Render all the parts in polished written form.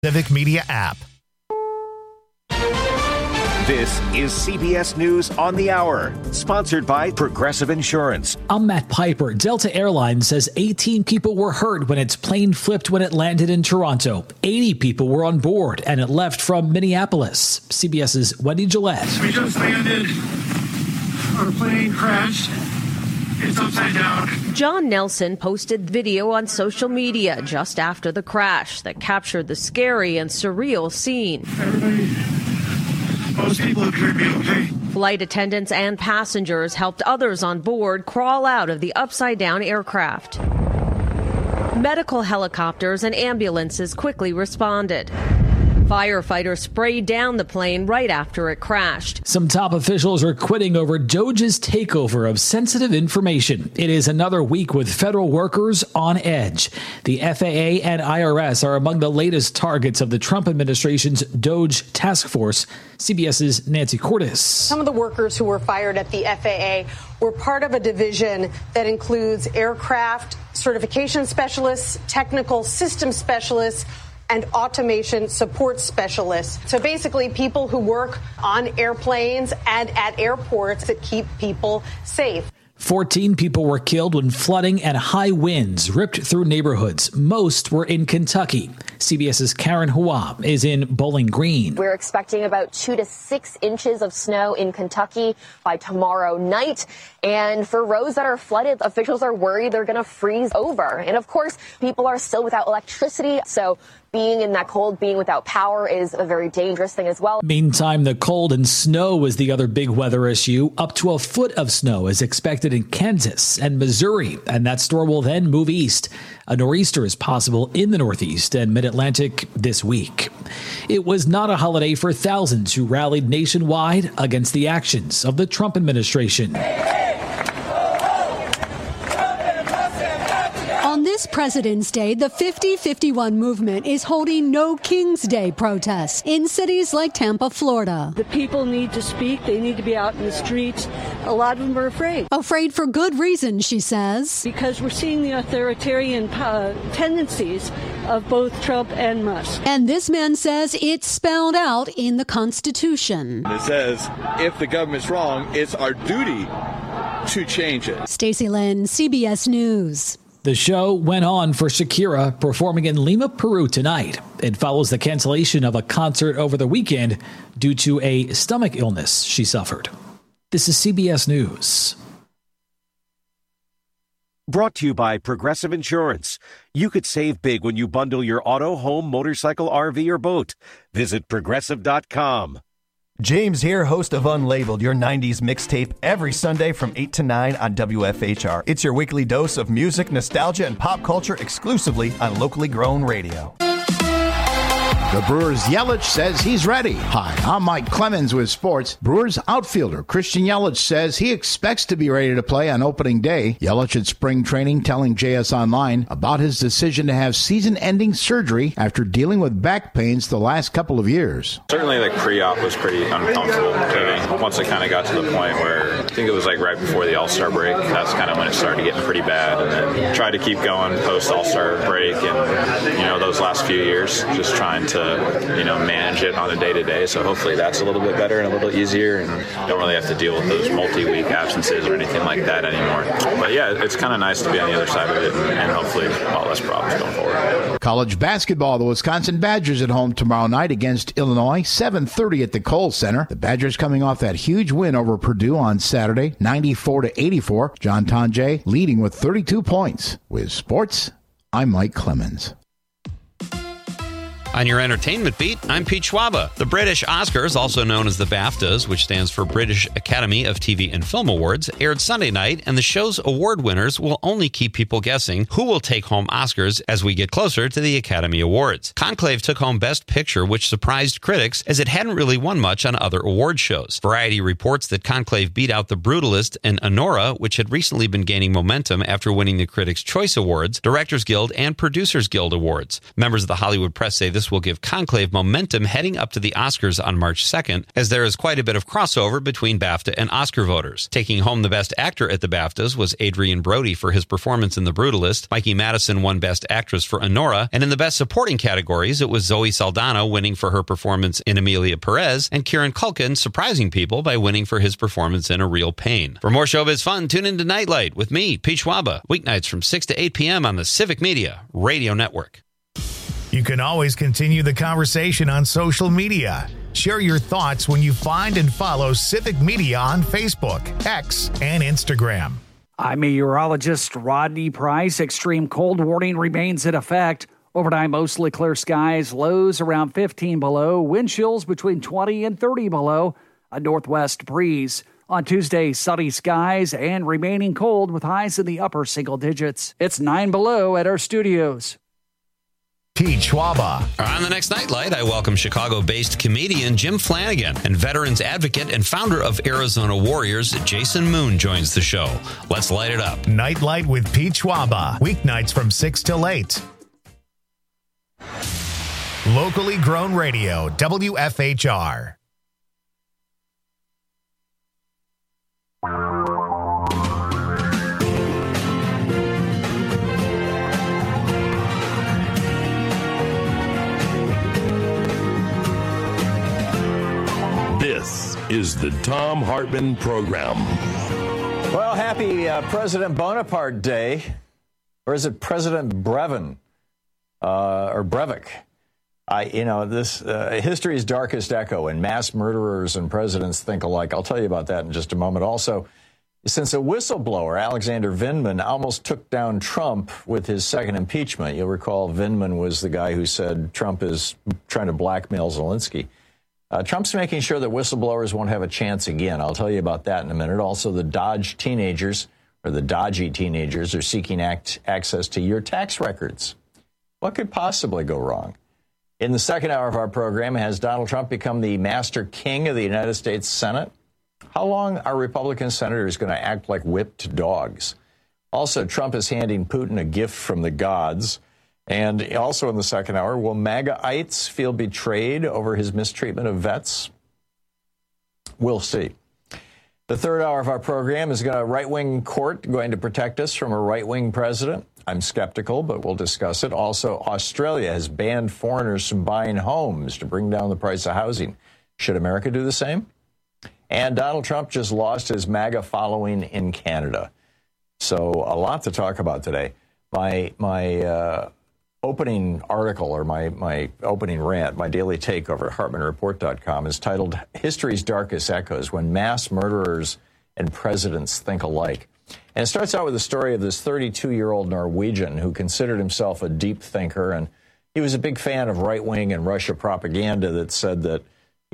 Civic Media app. This is CBS News on the Hour, sponsored by Progressive Insurance. I'm Matt Piper. Delta Airlines says 18 people were hurt when its plane flipped when it landed in Toronto. 80 people were on board, and it left from Minneapolis. CBS's Wendy Gillette. We just landed. Our plane crashed. It's upside down. John Nelson posted video on social media just after the crash that captured the scary and surreal scene. Everybody, most people appear to be okay. Flight attendants and passengers helped others on board crawl out of the upside-down aircraft. Medical helicopters and ambulances quickly responded. Firefighters sprayed down the plane right after it crashed. Some top officials are quitting over DOJ's takeover of sensitive information. It is another week with federal workers on edge. The FAA and IRS are among the latest targets of the Trump administration's DOJ task force. CBS's Nancy Cordes. Some of the workers who were fired at the FAA were part of a division that includes aircraft certification specialists, technical system specialists, and automation support specialists. So basically people who work on airplanes and at airports that keep people safe. 14 people were killed when flooding and high winds ripped through neighborhoods. Most were in Kentucky. CBS's Karen Hua is in Bowling Green. We're expecting about 2 to 6 inches of snow in Kentucky by tomorrow night. And for roads that are flooded, officials are worried they're going to freeze over. And of course, people are still without electricity. So being in that cold, being without power is a very dangerous thing as well. Meantime, the cold and snow is the other big weather issue. Up to a foot of snow is expected in Kansas and Missouri, and that storm will then move east. A nor'easter is possible in the Northeast and Mid-Atlantic this week. It was not a holiday for thousands who rallied nationwide against the actions of the Trump administration. On this President's Day, the 50-51 movement is holding No King's Day protests in cities like Tampa, Florida. The people need to speak. They need to be out in the streets. A lot of them are afraid. Afraid for good reason, she says. Because we're seeing the authoritarian tendencies of both Trump and Musk. And this man says it's spelled out in the Constitution. It says, if the government's wrong, it's our duty to change it. Stacey Lynn, CBS News. The show went on for Shakira, performing in Lima, Peru tonight. It follows the cancellation of a concert over the weekend due to a stomach illness she suffered. This is CBS News. Brought to you by Progressive Insurance. You could save big when you bundle your auto, home, motorcycle, RV, or boat. Visit Progressive.com. James here, host of Unlabeled, your 90s mixtape, every Sunday from 8 to 9 on WFHR. It's your weekly dose of music, nostalgia, and pop culture exclusively on locally grown radio. The Brewers' Yelich says he's ready. Hi, I'm Mike Clemens with sports. Brewers outfielder Christian Yelich says he expects to be ready to play on opening day. Yelich at spring training telling JS Online about his decision to have season-ending surgery after dealing with back pains the last couple of years. Certainly, pre-op was pretty uncomfortable. Once it kind of got to the point where I think it was right before the All-Star break, that's kind of when it started getting pretty bad. And then tried to keep going post-All-Star break and, those last few years, just trying to manage it on a day-to-day. So hopefully that's a little bit better and a little easier and don't really have to deal with those multi-week absences or anything like that anymore. But yeah, it's kind of nice to be on the other side of it and hopefully a lot less problems going forward. College basketball, the Wisconsin Badgers at home tomorrow night against Illinois, 7:30 at the Kohl Center. The Badgers coming off that huge win over Purdue on Saturday, 94-84. John Tonje leading with 32 points. With sports, I'm Mike Clemens. On your entertainment beat, I'm Pete Schwaba. The British Oscars, also known as the BAFTAs, which stands for British Academy of TV and Film Awards, aired Sunday night, and the show's award winners will only keep people guessing who will take home Oscars as we get closer to the Academy Awards. Conclave took home Best Picture, which surprised critics as it hadn't really won much on other award shows. Variety reports that Conclave beat out The Brutalist and Anora, which had recently been gaining momentum after winning the Critics' Choice Awards, Directors Guild, and Producers Guild Awards. Members of the Hollywood press say this This will give Conclave momentum heading up to the Oscars on March 2nd, as there is quite a bit of crossover between BAFTA and Oscar voters. Taking home the Best Actor at the BAFTAs was Adrian Brody for his performance in The Brutalist. Mikey Madison won Best Actress for Honora, and in the Best Supporting categories, it was Zoe Saldana winning for her performance in Emilia Perez, and Kieran Culkin surprising people by winning for his performance in A Real Pain. For more showbiz fun, tune into Nightlight with me, Pete Schwaba, weeknights from 6 to 8 p.m. on the Civic Media Radio Network. You can always continue the conversation on social media. Share your thoughts when you find and follow Civic Media on Facebook, X, and Instagram. I'm meteorologist Rodney Price. Extreme cold warning remains in effect. Overnight, mostly clear skies, lows around 15 below, wind chills between 20 and 30 below, a northwest breeze. On Tuesday, sunny skies and remaining cold with highs in the upper single digits. It's 9 below at our studios. Pete Schwaba. On the next Nightlight, I welcome Chicago-based comedian Jim Flanagan, and veterans advocate and founder of Arizona Warriors, Jason Moon, joins the show. Let's light it up. Nightlight with Pete Schwaba. Weeknights from 6 till 8. Locally grown radio, WFHR. This is the Thom Hartmann Program. Well, happy President Bonaparte Day. Or is it President Brevin? Or Breivik? This history's darkest echo, and mass murderers and presidents think alike. I'll tell you about that in just a moment. Also, since a whistleblower, Alexander Vindman, almost took down Trump with his second impeachment. You'll recall Vindman was the guy who said Trump is trying to blackmail Zelensky. Trump's making sure that whistleblowers won't have a chance again. I'll tell you about that in a minute. Also, the dodgy teenagers are seeking access to your tax records. What could possibly go wrong? In the second hour of our program, has Donald Trump become the master king of the United States Senate? How long are Republican senators going to act like whipped dogs? Also, Trump is handing Putin a gift from the gods. And also in the second hour, will MAGA-ites feel betrayed over his mistreatment of vets? We'll see. The third hour of our program is a right-wing court going to protect us from a right-wing president. I'm skeptical, but we'll discuss it. Also, Australia has banned foreigners from buying homes to bring down the price of housing. Should America do the same? And Donald Trump just lost his MAGA following in Canada. So a lot to talk about today. My opening article, or my opening rant, my daily take over at HartmannReport.com is titled History's Darkest Echoes, When Mass Murderers and Presidents Think Alike. And it starts out with the story of this 32-year-old Norwegian who considered himself a deep thinker, and he was a big fan of right-wing and Russia propaganda that said that,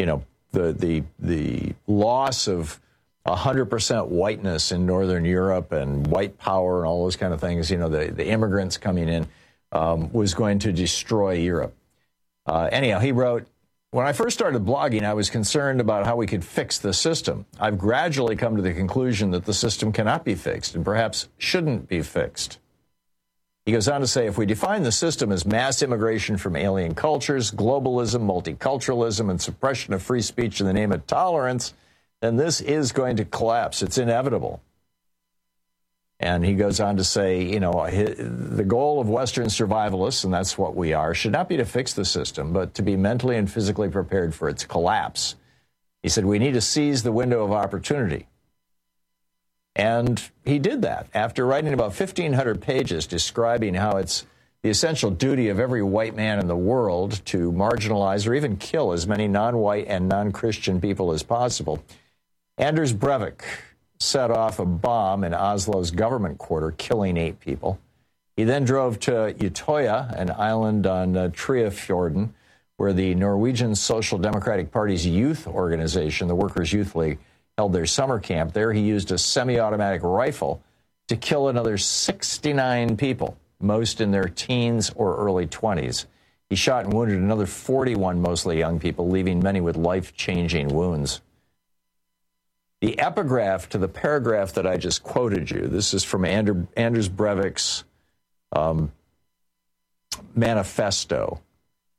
the loss of 100% whiteness in Northern Europe and white power and all those kind of things, the immigrants coming in, was going to destroy Europe. Anyhow, he wrote, when I first started blogging, I was concerned about how we could fix the system. I've gradually come to the conclusion that the system cannot be fixed and perhaps shouldn't be fixed. He goes on to say, if we define the system as mass immigration from alien cultures, globalism, multiculturalism, and suppression of free speech in the name of tolerance, then this is going to collapse. It's inevitable. And he goes on to say, the goal of Western survivalists, and that's what we are, should not be to fix the system, but to be mentally and physically prepared for its collapse. He said, we need to seize the window of opportunity. And he did that after writing about 1,500 pages describing how it's the essential duty of every white man in the world to marginalize or even kill as many non-white and non-Christian people as possible. Anders Breivik set off a bomb in Oslo's government quarter, killing 8 people. He then drove to Utøya, an island on Treafjorden, where the Norwegian Social Democratic Party's youth organization, the Workers' Youth League, held their summer camp. There he used a semi-automatic rifle to kill another 69 people, most in their teens or early 20s. He shot and wounded another 41, mostly young people, leaving many with life-changing wounds. The epigraph to the paragraph that I just quoted you, this is from Anders Breivik's manifesto.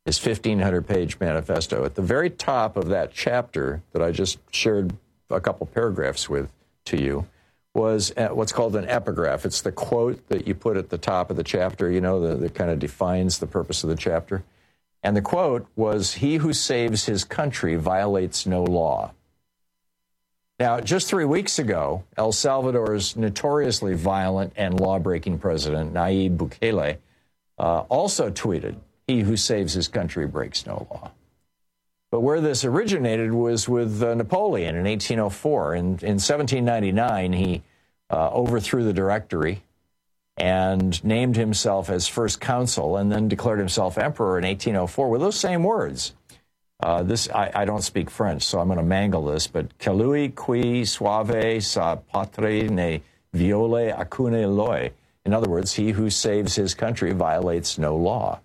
his 1,500-page manifesto. At the very top of that chapter that I just shared a couple paragraphs to you was what's called an epigraph. It's the quote that you put at the top of the chapter, that kind of defines the purpose of the chapter. And the quote was, "He who saves his country violates no law." Now, just 3 weeks ago, El Salvador's notoriously violent and law-breaking president, Nayib Bukele, also tweeted, "He who saves his country breaks no law." But where this originated was with Napoleon in 1804. In 1799, he overthrew the Directory and named himself as first consul, and then declared himself emperor in 1804 with those same words. I don't speak French, so I'm going to mangle this, but celui qui sauve sa patrie ne viole aucune loi. In other words, he who saves his country violates no law.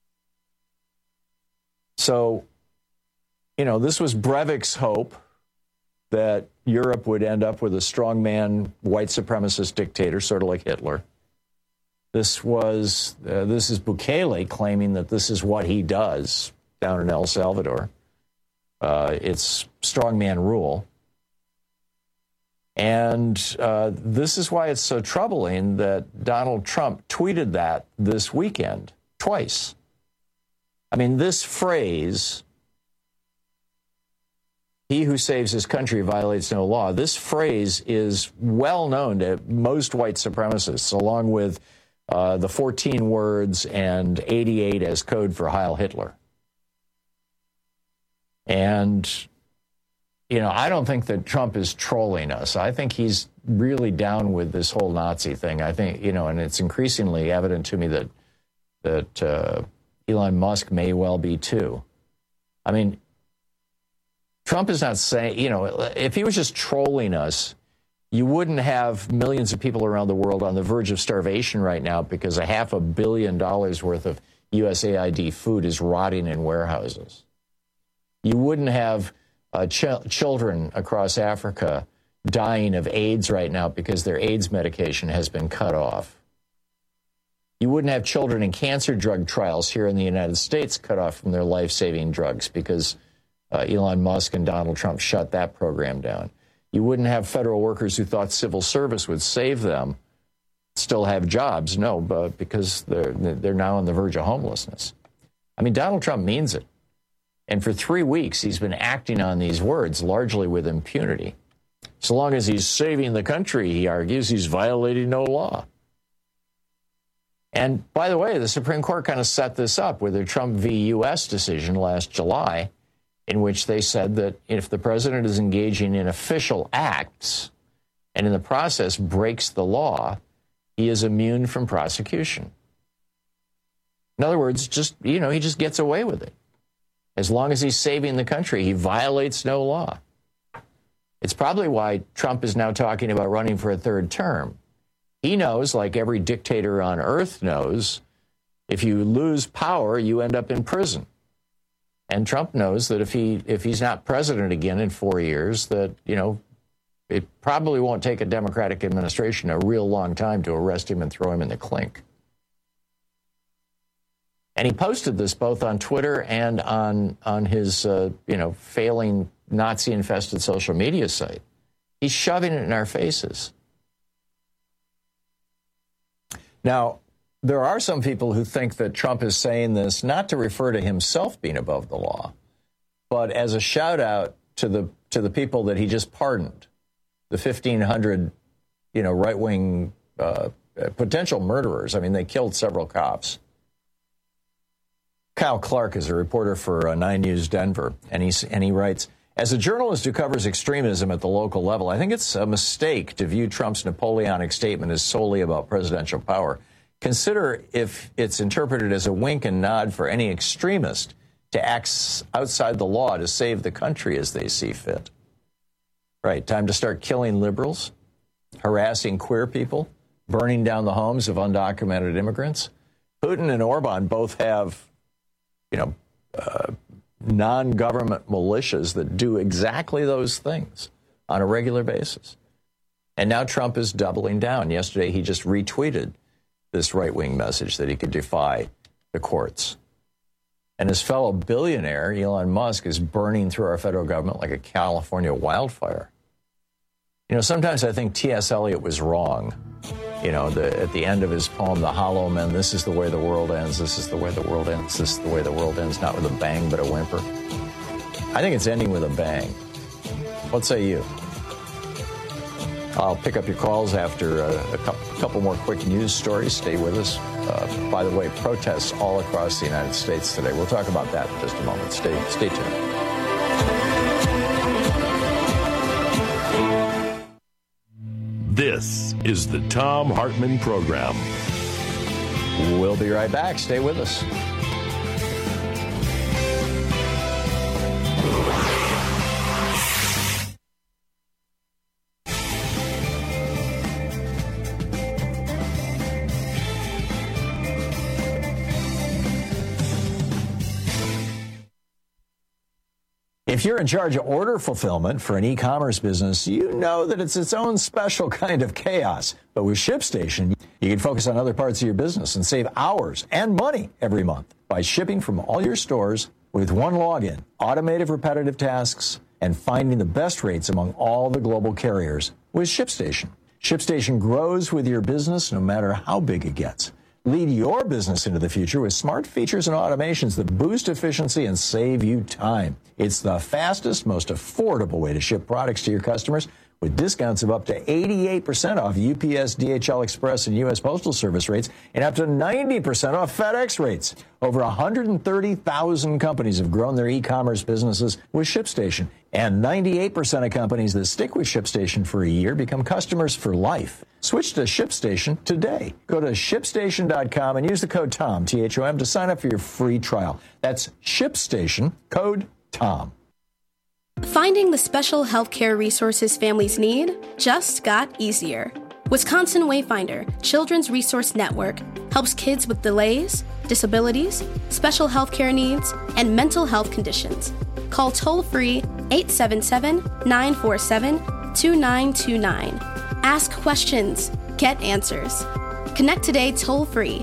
So, this was Breivik's hope that Europe would end up with a strongman, white supremacist dictator, sort of like Hitler. This is Bukele claiming that this is what he does down in El Salvador. It's strongman rule. And this is why it's so troubling that Donald Trump tweeted that this weekend, twice. I mean, this phrase, "He who saves his country violates no law," this phrase is well known to most white supremacists, along with the 14 words and 88 as code for Heil Hitler. And, I don't think that Trump is trolling us. I think he's really down with this whole Nazi thing. I think, and it's increasingly evident to me that Elon Musk may well be too. I mean, Trump is not saying, if he was just trolling us, you wouldn't have millions of people around the world on the verge of starvation right now because $500 million worth of USAID food is rotting in warehouses. You wouldn't have children across Africa dying of AIDS right now because their AIDS medication has been cut off. You wouldn't have children in cancer drug trials here in the United States cut off from their life-saving drugs because Elon Musk and Donald Trump shut that program down. You wouldn't have federal workers who thought civil service would save them still have jobs. No, but because they're now on the verge of homelessness. I mean, Donald Trump means it. And for 3 weeks, he's been acting on these words largely with impunity. So long as he's saving the country, he argues, he's violating no law. And by the way, the Supreme Court kind of set this up with their Trump v. U.S. decision last July, in which they said that if the president is engaging in official acts and in the process breaks the law, he is immune from prosecution. In other words, he just gets away with it. As long as he's saving the country, he violates no law. It's probably why Trump is now talking about running for a third term. He knows, like every dictator on earth knows, if you lose power, you end up in prison. And Trump knows that if he's not president again in 4 years, that, it probably won't take a Democratic administration a real long time to arrest him and throw him in the clink. And he posted this both on Twitter and on his, failing Nazi-infested social media site. He's shoving it in our faces. Now, there are some people who think that Trump is saying this not to refer to himself being above the law, but as a shout-out to the people that he just pardoned, the 1,500, right-wing potential murderers. I mean, they killed several cops. Kyle Clark is a reporter for 9 News Denver, and he writes, as a journalist who covers extremism at the local level, I think it's a mistake to view Trump's Napoleonic statement as solely about presidential power. Consider if it's interpreted as a wink and nod for any extremist to act outside the law to save the country as they see fit. Right, time to start killing liberals, harassing queer people, burning down the homes of undocumented immigrants. Putin and Orban both have non-government militias that do exactly those things on a regular basis. And now Trump is doubling down. Yesterday, he just retweeted this right-wing message that he could defy the courts. And his fellow billionaire, Elon Musk, is burning through our federal government like a California wildfire. You know, sometimes I think T.S. Eliot was wrong. You know, at the end of his poem, The Hollow Men, this is the way the world ends, this is the way the world ends, this is the way the world ends, not with a bang but a whimper. I think it's ending with a bang. What say you? I'll pick up your calls after a couple more quick news stories. Stay with us. By the way, protests all across the United States today. We'll talk about that in just a moment. Stay tuned. This is the Thom Hartmann Program. We'll be right back. Stay with us. If you're in charge of order fulfillment for an e-commerce business, you know that it's its own special kind of chaos. But with ShipStation, you can focus on other parts of your business and save hours and money every month by shipping from all your stores with one login, automated repetitive tasks, and finding the best rates among all the global carriers with ShipStation. ShipStation grows with your business no matter how big it gets. Lead your business into the future with smart features and automations that boost efficiency and save you time. It's the fastest, most affordable way to ship products to your customers with discounts of up to 88% off UPS, DHL Express, and U.S. Postal Service rates and up to 90% off FedEx rates. Over 130,000 companies have grown their e-commerce businesses with ShipStation, and 98% of companies that stick with ShipStation for a year become customers for life. Switch to ShipStation today. Go to ShipStation.com and use the code TOM, T-H-O-M, to sign up for your free trial. That's ShipStation, code TOM. Finding the special healthcare resources families need just got easier. Wisconsin Wayfinder Children's Resource Network helps kids with delays, disabilities, special healthcare needs, and mental health conditions. Call toll-free 877-947-2929. Ask questions. Get answers. Connect today toll-free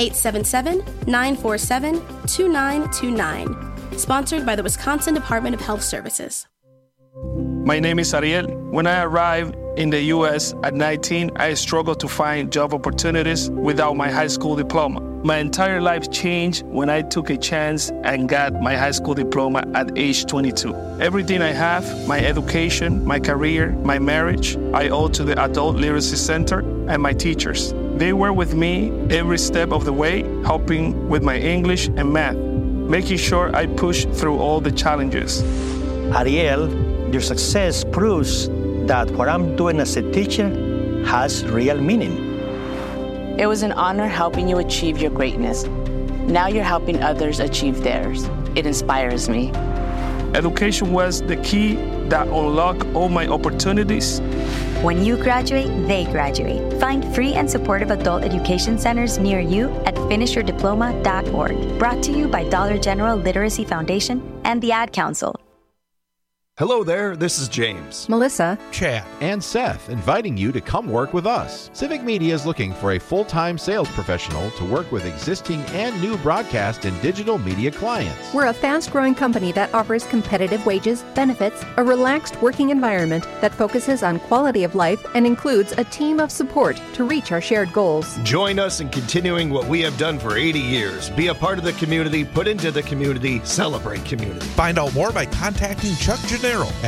877-947-2929. Sponsored by the Wisconsin Department of Health Services. My name is Ariel. When I arrived in the U.S. at 19, I struggled to find job opportunities without my high school diploma. My entire life changed when I took a chance and got my high school diploma at age 22. Everything I have, my education, my career, my marriage, I owe to the Adult Literacy Center and my teachers. They were with me every step of the way, helping with my English and math, making sure I push through all the challenges. Ariel, your success proves that what I'm doing as a teacher has real meaning. It was an honor helping you achieve your greatness. Now you're helping others achieve theirs. It inspires me. Education was the key that unlocked all my opportunities. When you graduate, they graduate. Find free and supportive adult education centers near you at finishyourdiploma.org. Brought to you by Dollar General Literacy Foundation and the Ad Council. Hello there, this is James, Melissa, Chad, and Seth, inviting you to come work with us. Civic Media is looking for a full-time sales professional to work with existing and new broadcast and digital media clients. We're a fast-growing company that offers competitive wages, benefits, a relaxed working environment that focuses on quality of life and includes a team of support to reach our shared goals. Join us in continuing what we have done for 80 years. Be a part of the community, put into the community, celebrate community. Find out more by contacting Chuck Gennaro at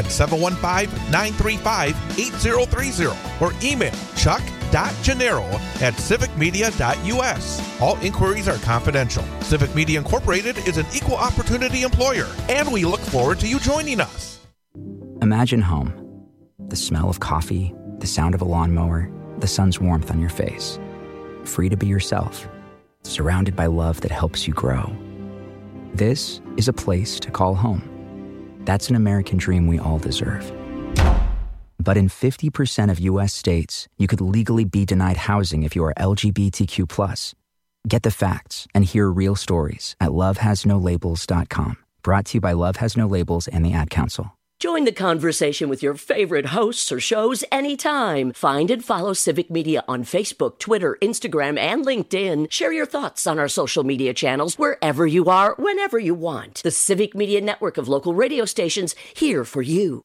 715-935-8030 or email chuck.gennaro@civicmedia.us. All inquiries are confidential. Civic Media Incorporated is an equal opportunity employer, and we look forward to you joining us. Imagine home. The smell of coffee, the sound of a lawnmower, the sun's warmth on your face. Free to be yourself, surrounded by love that helps you grow. This is a place to call home. That's an American dream we all deserve. But in 50% of U.S. states, you could legally be denied housing if you are LGBTQ+. Get the facts and hear real stories at lovehasnolabels.com. Brought to you by Love Has No Labels and the Ad Council. Join the conversation with your favorite hosts or shows anytime. Find and follow Civic Media on Facebook, Twitter, Instagram, and LinkedIn. Share your thoughts on our social media channels wherever you are, whenever you want. The Civic Media network of local radio stations here for you.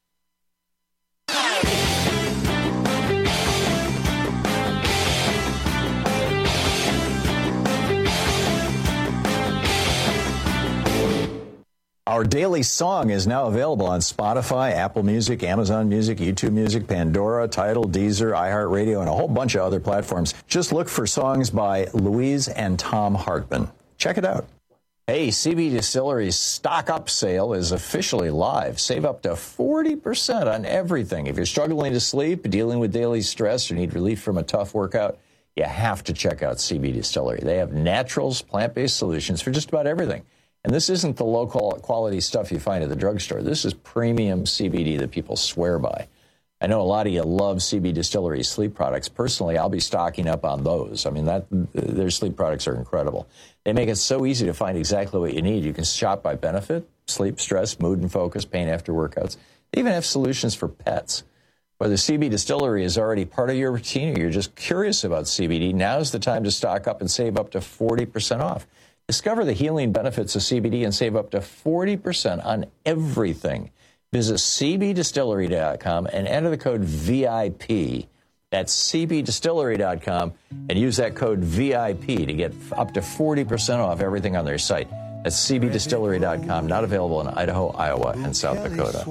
Our daily song is now available on Spotify, Apple Music, Amazon Music, YouTube Music, Pandora, Tidal, Deezer, iHeartRadio, and a whole bunch of other platforms. Just look for songs by Louise and Tom Hartman. Check it out. Hey, CB Distillery's Stock Up sale is officially live. Save up to 40% on everything. If you're struggling to sleep, dealing with daily stress, or need relief from a tough workout, you have to check out CB Distillery. They have naturals, plant-based solutions for just about everything. And this isn't the local quality stuff you find at the drugstore. This is premium CBD that people swear by. I know a lot of you love CB Distillery's sleep products. Personally, I'll be stocking up on those. I mean, their sleep products are incredible. They make it so easy to find exactly what you need. You can shop by benefit, sleep, stress, mood and focus, pain after workouts. They even have solutions for pets. Whether CB Distillery is already part of your routine or you're just curious about CBD, now's the time to stock up and save up to 40% off. Discover the healing benefits of CBD and save up to 40% on everything. Visit cbdistillery.com and enter the code VIP. That's cbdistillery.com and use that code VIP to get up to 40% off everything on their site. That's cbdistillery.com, not available in Idaho, Iowa, and South Dakota.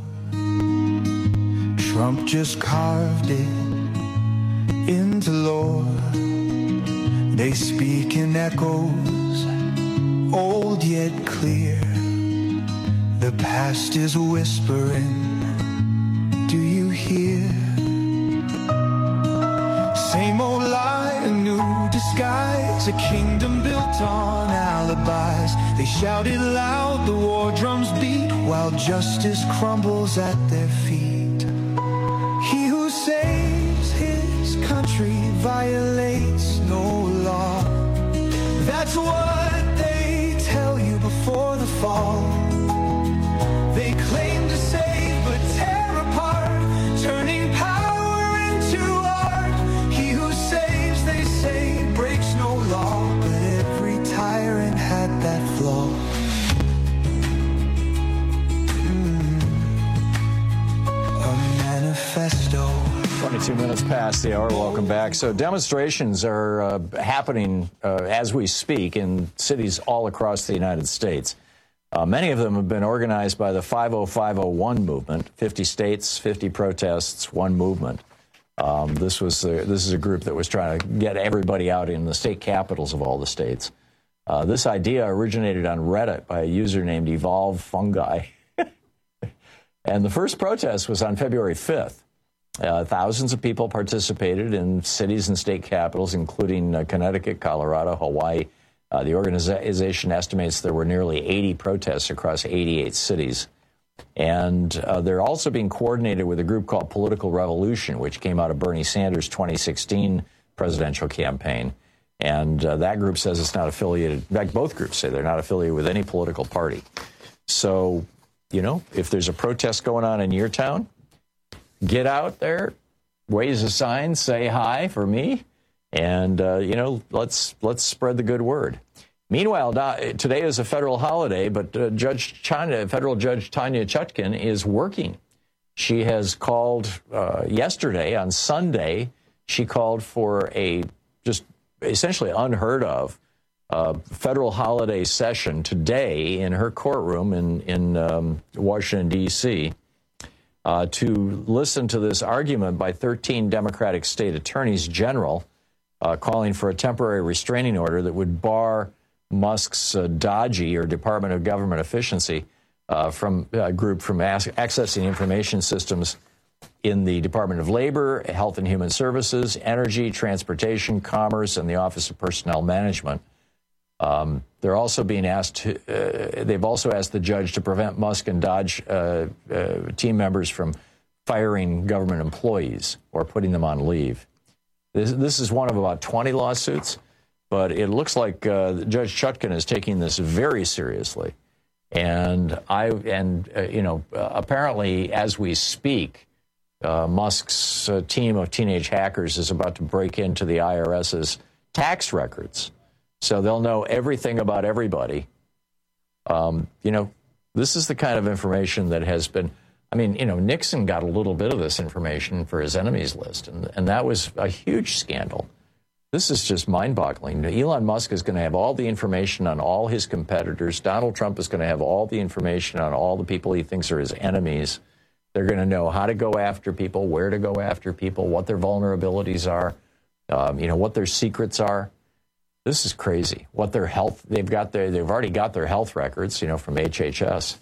Trump just carved it into law. They speak in echoes, old yet clear. The past is whispering, do you hear? Same old lie, a new disguise, a kingdom built on alibis. They shouted loud, the war drums beat, while justice crumbles at their feet. He who saves his country violates no law. That's what they tell you before the fall. They claim to save but tear apart, turning power into art. He who saves, they say, breaks no law, but every tyrant had that flaw. A manifesto. 22 minutes past the hour. Welcome back. So demonstrations are happening as we speak in cities all across the United States. Many of them have been organized by the 50501 movement, 50 states, 50 protests, one movement. This is a group that was trying to get everybody out in the state capitals of all the states. This idea originated on Reddit by a user named Evolve Fungi. And the first protest was on February 5th. Thousands of people participated in cities and state capitals, including Connecticut, Colorado, Hawaii. The organization estimates there were nearly 80 protests across 88 cities. And they're also being coordinated with a group called Political Revolution, which came out of Bernie Sanders' 2016 presidential campaign. And that group says it's not affiliated. In fact, both groups say they're not affiliated with any political party. So, you know, if there's a protest going on in your town, get out there, raise a sign, say hi for me, and, you know, let's spread the good word. Meanwhile, today is a federal holiday, but federal Judge Tanya Chutkan is working. She has called yesterday, on Sunday, she called for a just essentially unheard of federal holiday session today in her courtroom in Washington, D.C., to listen to this argument by 13 Democratic state attorneys general calling for a temporary restraining order that would bar Musk's DOGE, or Department of Government Efficiency, from a group from accessing information systems in the Department of Labor, Health and Human Services, Energy, Transportation, Commerce, and the Office of Personnel Management. They're also being asked. They've also asked the judge to prevent Musk and DOGE team members from firing government employees or putting them on leave. This is one of about 20 lawsuits, but it looks like Judge Chutkan is taking this very seriously. And apparently, as we speak, Musk's team of teenage hackers is about to break into the IRS's tax records. So they'll know everything about everybody. This is the kind of information that has been, Nixon got a little bit of this information for his enemies list, and that was a huge scandal. This is just mind-boggling. Elon Musk is going to have all the information on all his competitors. Donald Trump is going to have all the information on all the people he thinks are his enemies. They're going to know how to go after people, where to go after people, what their vulnerabilities are, what their secrets are. This is crazy. What their health, they've already got their health records, from HHS.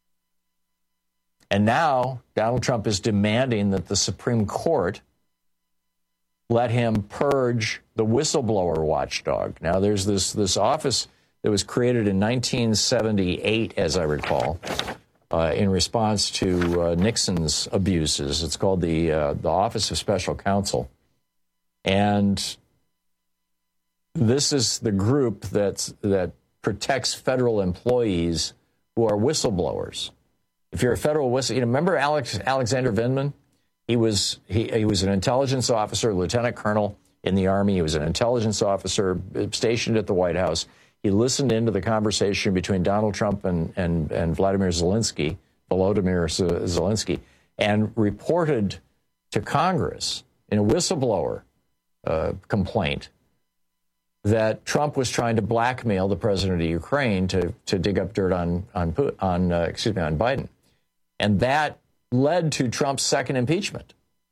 And now Donald Trump is demanding that the Supreme Court let him purge the whistleblower watchdog. Now, there's this office that was created in 1978, as I recall, in response to Nixon's abuses. It's called the Office of Special Counsel. And this is the group that protects federal employees who are whistleblowers. If you're a federal remember Alexander Vindman? He was an intelligence officer, lieutenant colonel in the Army. He was an intelligence officer stationed at the White House. He listened into the conversation between Donald Trump and Volodymyr Zelensky, and reported to Congress in a whistleblower complaint that Trump was trying to blackmail the president of Ukraine to dig up dirt on Biden, and that led to Trump's second impeachment.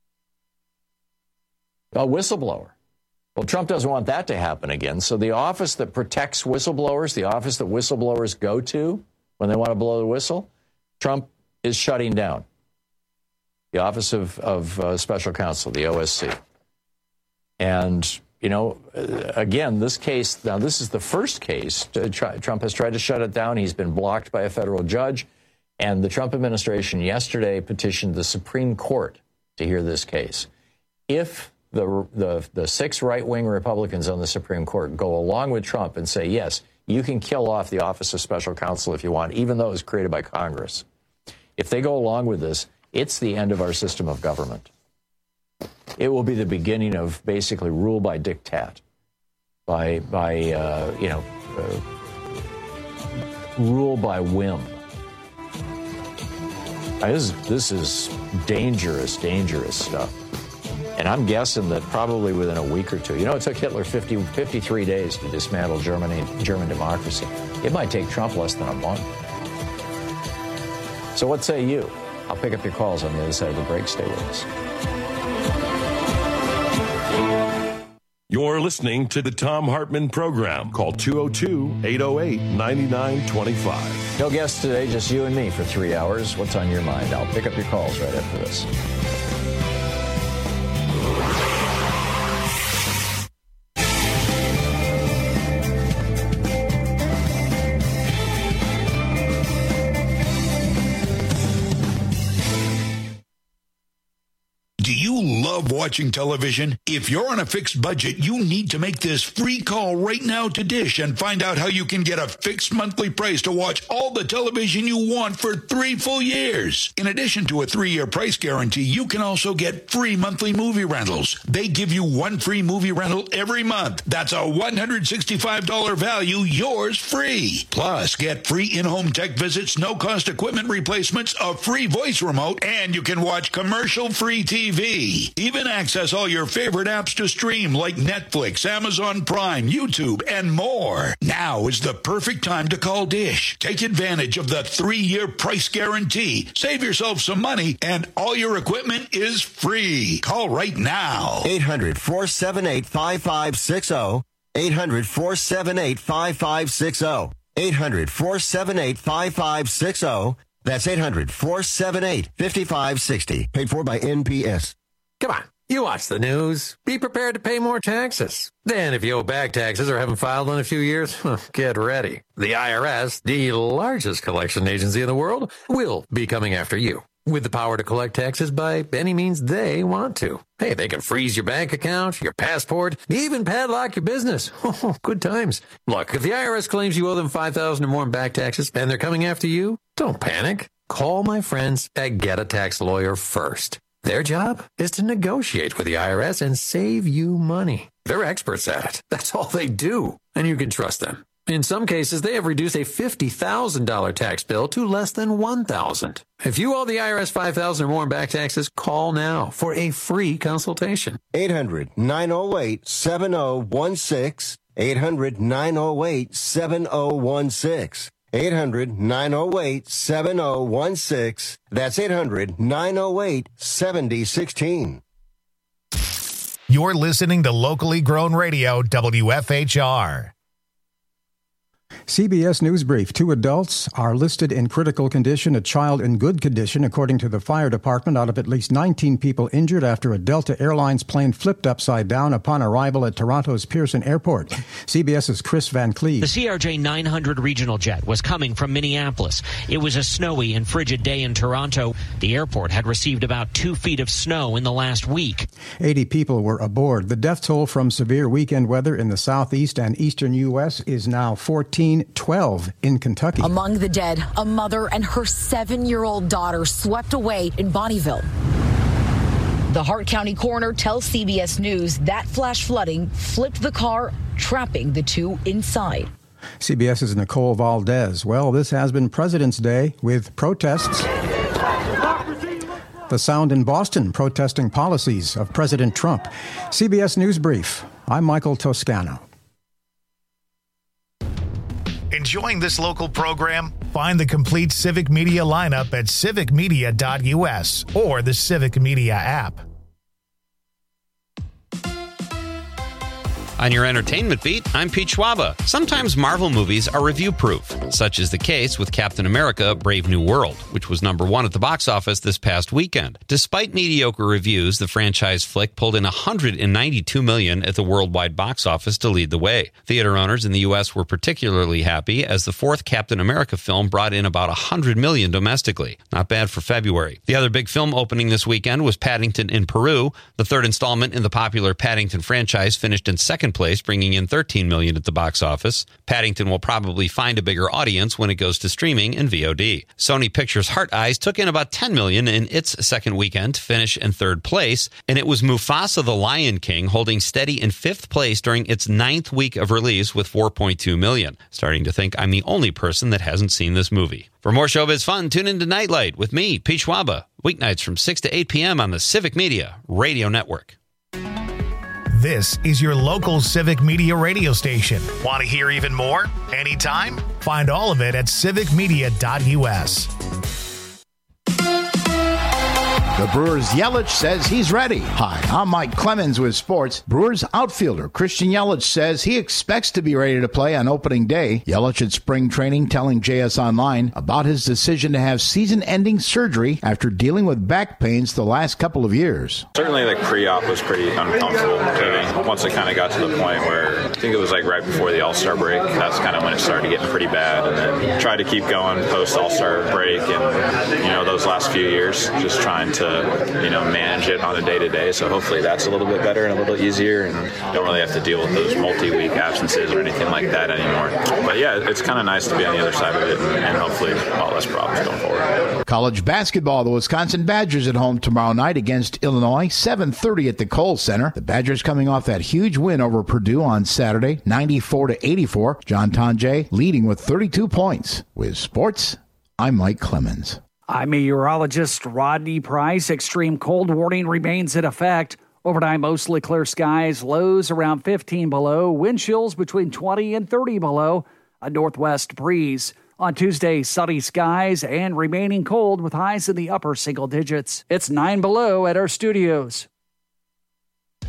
A whistleblower. Well, Trump doesn't want that to happen again. So the office that protects whistleblowers, the office that whistleblowers go to when they want to blow the whistle, Trump is shutting down. The Office of Special Counsel, the OSC. And, again, this case, now this is the first case. Trump has tried to shut it down. He's been blocked by a federal judge. And the Trump administration yesterday petitioned the Supreme Court to hear this case. If the six right-wing Republicans on the Supreme Court go along with Trump and say, yes, you can kill off the Office of Special Counsel if you want, even though it was created by Congress. If they go along with this, it's the end of our system of government. It will be the beginning of basically rule by diktat, rule by whim. This is dangerous stuff. And I'm guessing that probably within a week or two, it took Hitler 53 days to dismantle German democracy. It might take Trump less than a month. So what say you? I'll pick up your calls on the other side of the break. Stay with us. You're listening to the Thom Hartmann Program. Call 202-808-9925. No guests today, just you and me for 3 hours. What's on your mind? I'll pick up your calls right after this. Love watching television? If you're on a fixed budget, you need to make this free call right now to Dish and find out how you can get a fixed monthly price to watch all the television you want for 3 full years. In addition to a 3-year price guarantee, you can also get free monthly movie rentals. They give you 1 free movie rental every month. That's a $165 value, yours free. Plus, get free in-home tech visits, no-cost equipment replacements, a free voice remote, and you can watch commercial-free TV. Even access all your favorite apps to stream like Netflix, Amazon Prime, YouTube, and more. Now is the perfect time to call Dish. Take advantage of the 3-year price guarantee. Save yourself some money, and all your equipment is free. Call right now. 800-478-5560. 800-478-5560. 800-478-5560. That's 800-478-5560. Paid for by NPS. Come on, you watch the news. Be prepared to pay more taxes. Then if you owe back taxes or haven't filed in a few years, get ready. The IRS, the largest collection agency in the world, will be coming after you. with the power to collect taxes by any means they want to. Hey, they can freeze your bank account, your passport, even padlock your business. Oh, good times. Look, if the IRS claims you owe them $5,000 or more in back taxes and they're coming after you, don't panic. Call my friends at Get a Tax Lawyer first. Their job is to negotiate with the IRS and save you money. They're experts at it. That's all they do, and you can trust them. In some cases, they have reduced a $50,000 tax bill to less than $1,000. If you owe the IRS $5,000 or more in back taxes, call now for a free consultation. 800-908-7016. 800-908-7016. 800-908-7016. That's 800-908-7016. You're listening to locally grown radio, WFHR. CBS News Brief. 2 adults are listed in critical condition, a child in good condition, according to the fire department, out of at least 19 people injured after a Delta Airlines plane flipped upside down upon arrival at Toronto's Pearson Airport. CBS's Chris Van Cleve. The CRJ 900 regional jet was coming from Minneapolis. It was a snowy and frigid day in Toronto. The airport had received about 2 feet of snow in the last week. 80 people were aboard. The death toll from severe weekend weather in the southeast and eastern U.S. is now 12 in Kentucky. Among the dead, a mother and her 7-year-old daughter swept away in Bonnyville. The Hart County coroner tells CBS News that flash flooding flipped the car, trapping the 2 inside. CBS's Nicole Valdez. Well, this has been President's Day with protests. The Sound in Boston protesting policies of President Trump. CBS News Brief. I'm Michael Toscano. Enjoying this local program? Find the complete Civic Media lineup at civicmedia.us or the Civic Media app. On your entertainment beat, I'm Pete Schwaba. Sometimes Marvel movies are review-proof. Such is the case with Captain America: Brave New World, which was #1 at the box office this past weekend. Despite mediocre reviews, the franchise flick pulled in $192 million at the worldwide box office to lead the way. Theater owners in the U.S. were particularly happy as the 4th Captain America film brought in about $100 million domestically. Not bad for February. The other big film opening this weekend was Paddington in Peru. The 3rd installment in the popular Paddington franchise finished in second place, bringing in $13 million at the box office. Paddington will probably find a bigger audience when it goes to streaming and VOD. Sony Pictures' Heart Eyes took in about $10 million in its second weekend to finish in 3rd place, and it was Mufasa the Lion King holding steady in 5th place during its 9th week of release with $4.2 million. Starting to think I'm the only person that hasn't seen this movie. For more showbiz fun, tune into Nightlight with me, Pete Schwaba, weeknights from 6 to 8 p.m. on the Civic Media Radio Network. This is your local Civic Media radio station. Want to hear even more? Anytime? Find all of it at civicmedia.us. The Brewers' Yelich says he's ready. Hi, I'm Mike Clemens with sports. Brewers outfielder Christian Yelich says he expects to be ready to play on opening day. Yelich at spring training telling JS Online about his decision to have season-ending surgery after dealing with back pains the last couple of years. Certainly the pre-op was pretty uncomfortable. Once it kind of got to the point where I think it was like right before the All-Star break, that's kind of when it started getting pretty bad. And then tried to keep going post-All-Star break and, those last few years, just trying to manage it on a day-to-day. So hopefully that's a little bit better and a little easier and don't really have to deal with those multi-week absences or anything like that anymore. But yeah, it's kind of nice to be on the other side of it and hopefully a lot less problems going forward. College basketball, the Wisconsin Badgers at home tomorrow night against Illinois, 7:30 at the Kohl Center. The Badgers coming off that huge win over Purdue on Saturday, 94-84. John Tonje leading with 32 points. With sports, I'm Mike Clemens. I'm meteorologist Rodney Price. Extreme cold warning remains in effect. Overnight, mostly clear skies, lows around 15 below, wind chills between 20 and 30 below, a northwest breeze. On Tuesday, sunny skies and remaining cold with highs in the upper single digits. It's 9 below at our studios.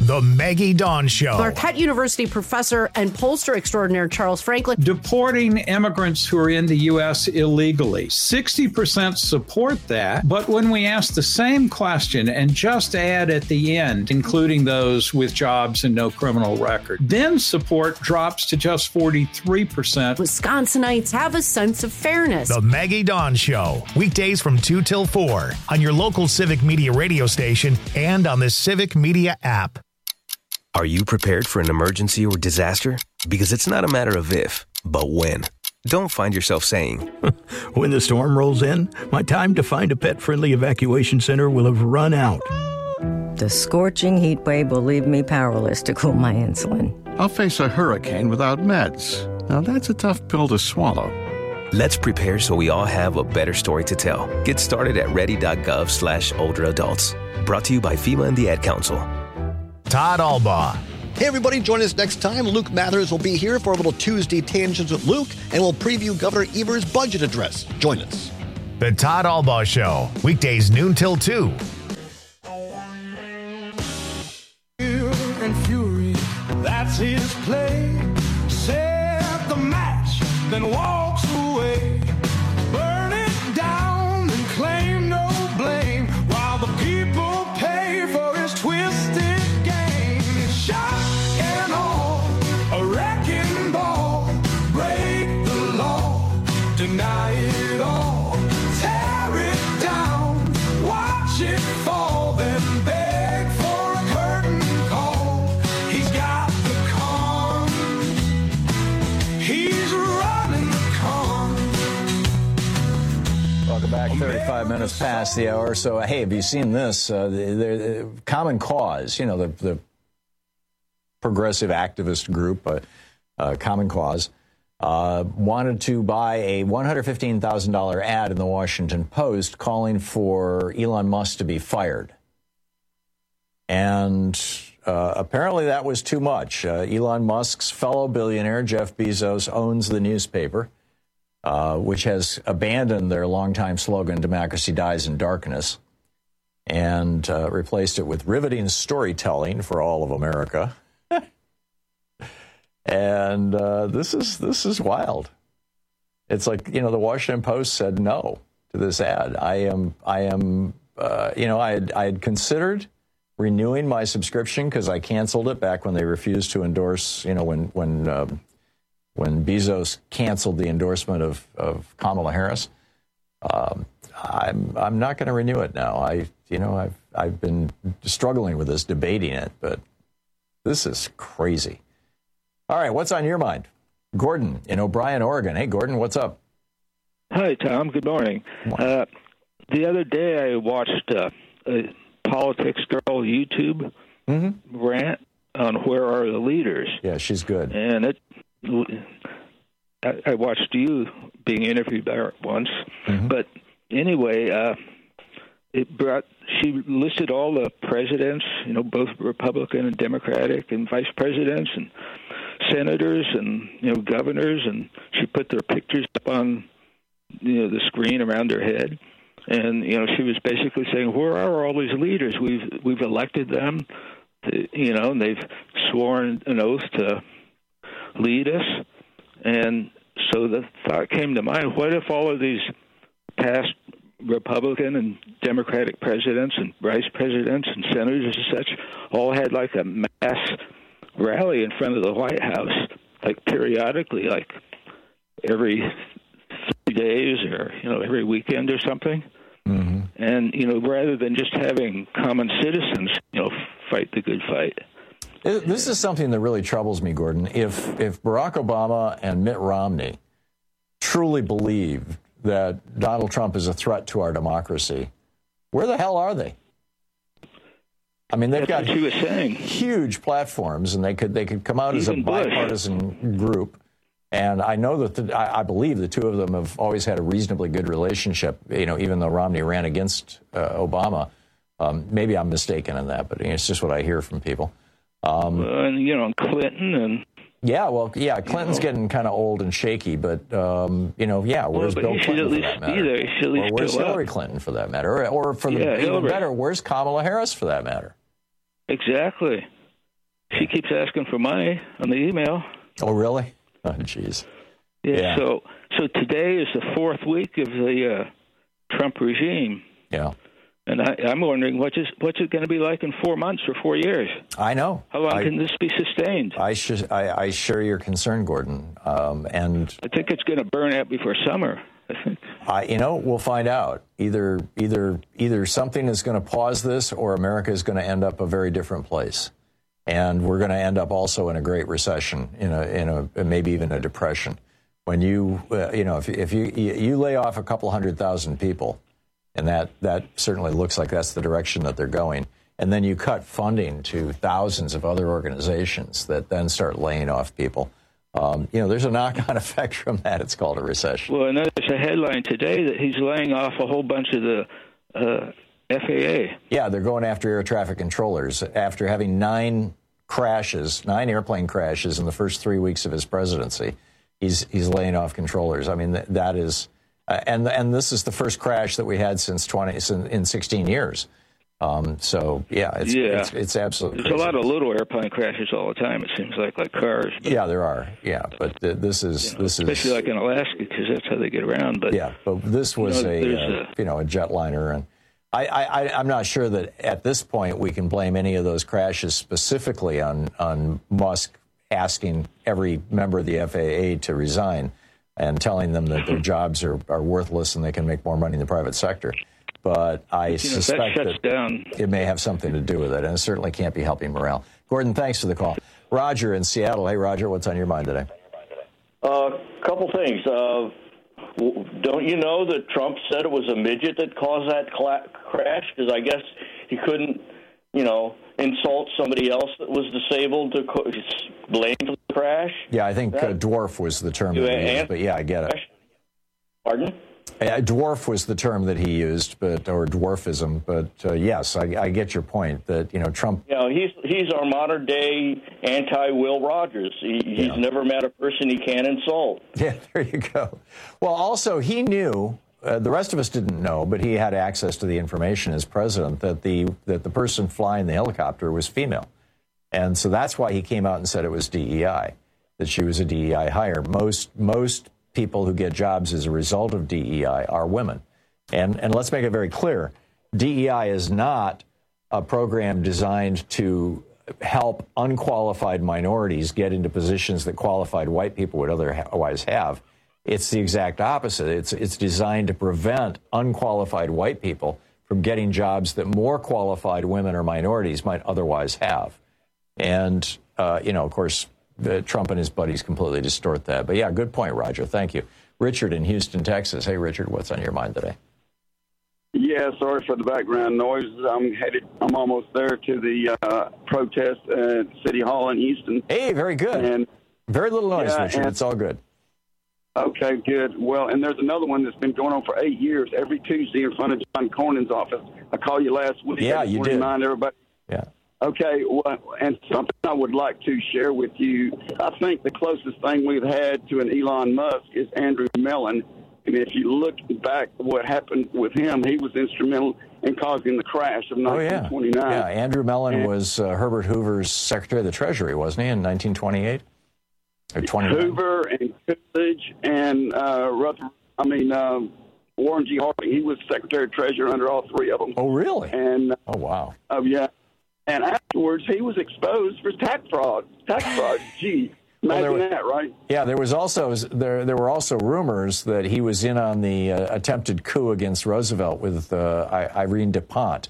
The Maggie Dawn Show. Marquette University professor and pollster extraordinaire Charles Franklin. Deporting immigrants who are in the U.S. illegally. 60% support that, but when we ask the same question and just add at the end, including those with jobs and no criminal record, then support drops to just 43%. Wisconsinites have a sense of fairness. The Maggie Dawn Show. Weekdays from 2 till 4 on your local Civic Media radio station and on the Civic Media app. Are you prepared for an emergency or disaster? Because it's not a matter of if, but when. Don't find yourself saying, when the storm rolls in, my time to find a pet-friendly evacuation center will have run out. The scorching heat wave will leave me powerless to cool my insulin. I'll face a hurricane without meds. Now that's a tough pill to swallow. Let's prepare so we all have a better story to tell. Get started at ready.gov/older adults. Brought to you by FEMA and the Ad Council. Todd Albaugh. Hey, everybody, join us next time. Luke Mathers will be here for a little Tuesday Tangents with Luke, and we'll preview Governor Evers' budget address. Join us. The Todd Albaugh Show, weekdays noon till 2. And fury, that's his play. Set the match, then walks away. Burn it down and claim no blame, while the people pay for his twisted game. Shock and awe, a wrecking ball. Break the law, deny it all. Tear it down, watch it fall, then beg for a curtain call. He's got the con, he's running the con. Welcome back. 35 minutes past the hour. So, hey, have you seen this? The Common Cause, you know, the progressive activist group, Common Cause, wanted to buy a $115,000 ad in the Washington Post calling for Elon Musk to be fired. And apparently that was too much. Elon Musk's fellow billionaire, Jeff Bezos, owns the newspaper, which has abandoned their longtime slogan, "Democracy dies in darkness," and replaced it with riveting storytelling for all of America. And this is wild. It's like, you know, the Washington Post said no to this ad. I had considered renewing my subscription because I canceled it back when they refused to endorse, you know, when Bezos canceled the endorsement of Kamala Harris. I'm not going to renew it now. I've been struggling with this, debating it, but this is crazy. All right, what's on your mind? Gordon in O'Brien, Oregon. Hey, Gordon, what's up? Hi, Tom. Good morning. The other day I watched a Politics Girl YouTube rant on Where Are the Leaders? Yeah, she's good. And I watched you being interviewed by her once. But anyway, she listed all the presidents, you know, both Republican and Democratic, and vice presidents and senators and, you know, governors, and she put their pictures up on, you know, the screen around their head. And, you know, she was basically saying, where are all these leaders? We've elected them, you know, and they've sworn an oath to lead us. And so the thought came to mind, what if all of these past Republican and Democratic presidents and vice presidents and senators and such all had like a mass rally in front of the White House, like periodically, like every 3 days or, you know, every weekend or something. And, you know, rather than just having common citizens, you know, fight the good fight. This is something that really troubles me, Gordon. If Barack Obama and Mitt Romney truly believe that Donald Trump is a threat to our democracy, where the hell are they? I mean, they've got huge platforms, and they could come out as a bipartisan group. And I know that I believe the two of them have always had a reasonably good relationship, you know, even though Romney ran against Obama. Maybe I'm mistaken in that, but it's just what I hear from people. And, you know, Clinton and... Clinton's getting kind of old and shaky, but, you know, where's Bill Clinton for that matter? Or where's Hillary Clinton for that matter? Or for even better, where's Kamala Harris for that matter? Exactly. She keeps asking for money on the email. Oh, really? Oh, jeez. Yeah. So today is the fourth week of the Trump regime. Yeah. And I'm wondering what's it going to be like in 4 months or 4 years? I know. How long can this be sustained? I share your concern, Gordon. And I think it's going to burn out before summer. I think. We'll find out. Either something is going to pause this, or America is going to end up a very different place, and we're going to end up also in a great recession, in a maybe even a depression. When if you lay off a couple 100,000 people, and that certainly looks like that's the direction that they're going, and then you cut funding to thousands of other organizations that then start laying off people. There's a knock-on effect from that. It's called a recession. Well, and there's a headline today that he's laying off a whole bunch of the FAA. Yeah, they're going after air traffic controllers after having 9 airplane crashes in the first 3 weeks of his presidency. He's laying off controllers. I mean, that is, and this is the first crash that we had in 16 years. It's absolutely There's crazy. a lot of little airplane crashes all the time. It seems like cars. Yeah, there are. Yeah, but this is especially like in Alaska, because that's how they get around. But but this was a jetliner, and I'm not sure that at this point we can blame any of those crashes specifically on Musk asking every member of the FAA to resign and telling them that their jobs are worthless and they can make more money in the private sector. But I suspect that it may have something to do with it, and it certainly can't be helping morale. Gordon, thanks for the call. Roger in Seattle. Hey, Roger, what's on your mind today? Couple things. Don't you know that Trump said it was a midget that caused that crash? Because I guess he couldn't, insult somebody else that was disabled to blame for the crash? Yeah, I think dwarf was the term that he used, but yeah, I get it. Pardon? Dwarf was the term that he used, or dwarfism. But yes, I get your point that Trump. He's our modern day anti-Will Rogers. He's never met a person he can't insult. Yeah, there you go. Well, also he knew. The rest of us didn't know, but he had access to the information as president that the person flying the helicopter was female, and so that's why he came out and said it was DEI, that she was a DEI hire. Most people who get jobs as a result of DEI are women. And let's make it very clear, DEI is not a program designed to help unqualified minorities get into positions that qualified white people would otherwise have. It's the exact opposite. It's designed to prevent unqualified white people from getting jobs that more qualified women or minorities might otherwise have. And, of course, Trump and his buddies completely distort that. But yeah, good point, Roger. Thank you. Richard in Houston, Texas. Hey, Richard, what's on your mind today? Yeah, sorry for the background noise. I'm almost there to the protest at City Hall in Houston. Hey, very good. And very little noise, Richard. It's all good. Okay, good. Well, and there's another one that's been going on for 8 years. Every Tuesday in front of John Cornyn's office. I called you last week. Yeah, you did. Remind everybody. Yeah. Okay, well, and something I would like to share with you. I think the closest thing we've had to an Elon Musk is Andrew Mellon. And if you look back at what happened with him, he was instrumental in causing the crash of 1929. Oh, yeah. Andrew Mellon was Herbert Hoover's Secretary of the Treasury, wasn't he, in 1928? Or 29? Hoover and Coolidge and Warren G. Harding. He was Secretary of Treasury under all three of them. Oh, really? And oh, wow. Oh, yeah. And afterwards, he was exposed for tax fraud. Gee, imagine that, right? Yeah, there were also rumors that he was in on the attempted coup against Roosevelt with Irene DuPont,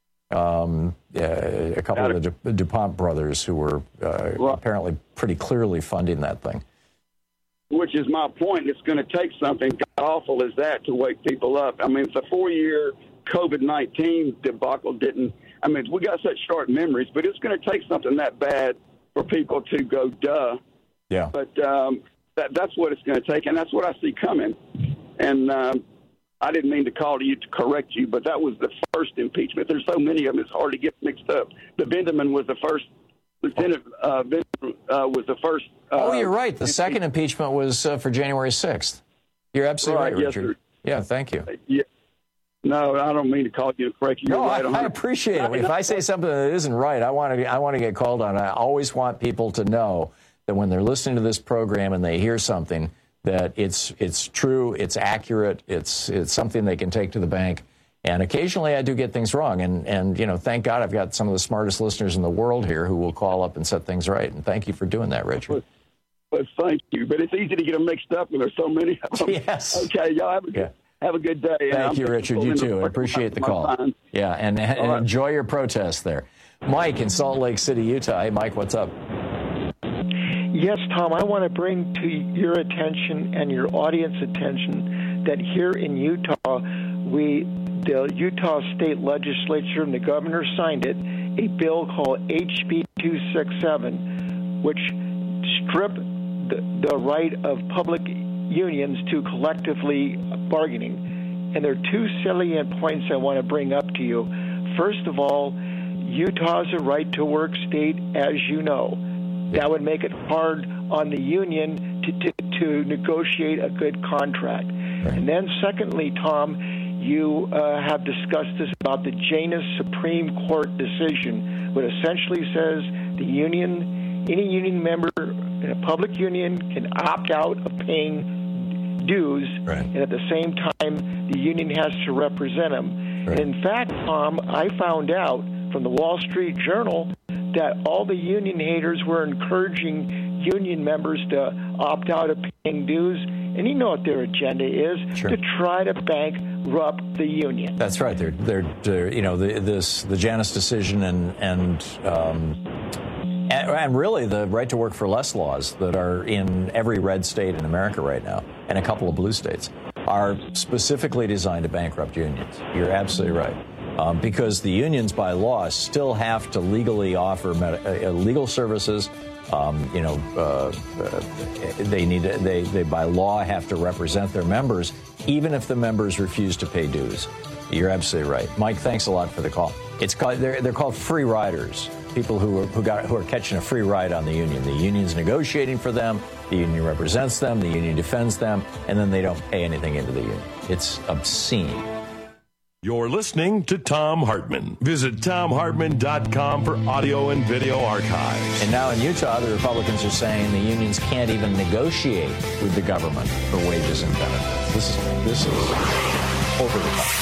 a couple of the DuPont brothers who were apparently pretty clearly funding that thing. Which is my point. It's going to take something awful as that to wake people up. I mean, the 4-year COVID-19 debacle didn't. I mean, we got such short memories, but it's going to take something that bad for people to go, duh. Yeah. But that's what it's going to take, and that's what I see coming. And I didn't mean to call to you to correct you, but that was the first impeachment. There's so many of them, it's hard to get mixed up. The Benjamin was the first. Lieutenant Benjamin was the first. You're right. The second impeachment was for January 6th. You're absolutely right, Richard. Yes, yeah, thank you. Yeah. No, I don't mean to call you and correct you. No, right I appreciate it. If I say something that isn't right, I want to get called on. I always want people to know that when they're listening to this program and they hear something, that it's true, it's accurate, it's something they can take to the bank. And occasionally I do get things wrong. And you know, thank God I've got some of the smartest listeners in the world here who will call up and set things right. And thank you for doing that, Richard. Well, thank you. But it's easy to get them mixed up when there's so many of them. Yes. Okay, y'all have a good day. Thank you, Richard. You too. I appreciate the call. Yeah, and enjoy your protest there. Mike in Salt Lake City, Utah. Hey, Mike, what's up? Yes, Tom, I want to bring to your attention and your audience attention that here in Utah, the Utah State Legislature and the governor signed it, a bill called HB 267, which stripped the right of public unions to collectively bargaining. And there are two salient points I want to bring up to you. First of all, Utah is a right-to-work state, as you know. That would make it hard on the union to negotiate a good contract. Right. And then secondly, Tom, you have discussed this about the Janus Supreme Court decision, which essentially says the union, any union member in a public union can opt out of paying dues, right, and at the same time, the union has to represent them. Right. And in fact, Tom, I found out from the Wall Street Journal that all the union haters were encouraging union members to opt out of paying dues, and you know what their agenda is, sure, to try to bankrupt the union. That's right. They're you know, the Janus decision and really the right to work for less laws that are in every red state in America right now, and a couple of blue states, are specifically designed to bankrupt unions. You're absolutely right. Because the unions, by law, still have to legally offer legal services. They by law have to represent their members, even if the members refuse to pay dues. You're absolutely right, Mike. Thanks a lot for the call. It's called they're called free riders. People who are catching a free ride on the union. The union's negotiating for them. The union represents them. The union defends them, and then they don't pay anything into the union. It's obscene. You're listening to Thom Hartmann. Visit ThomHartmann.com for audio and video archives. And now in Utah, the Republicans are saying the unions can't even negotiate with the government for wages and benefits. This is over the top.